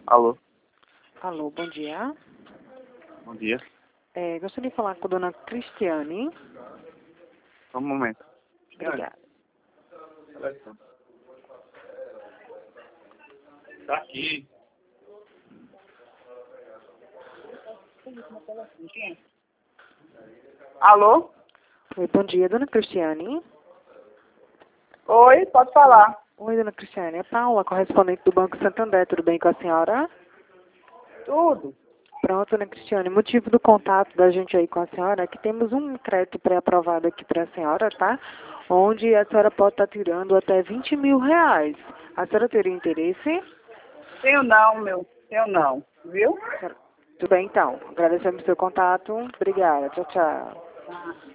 Alô, Alô, bom dia. bom dia. Gostaria de falar com a dona Cristiane. Só um momento. Obrigada. Tá aqui. Alô? Oi, bom dia, dona Cristiane. Oi, pode falar. Oi, dona Cristiane. É Paula, correspondente do Banco Santander. Tudo bem com a senhora? Tudo? Pronto, dona Cristiane. O motivo do contato da gente aí com a senhora é que temos um crédito pré-aprovado aqui para a senhora, tá? Onde a senhora pode estar tirando até 20 mil reais. A senhora teria interesse? Tenho não, Tenho não, viu? Tudo bem, então. Agradecemos o seu contato. Obrigada. Tchau, tchau.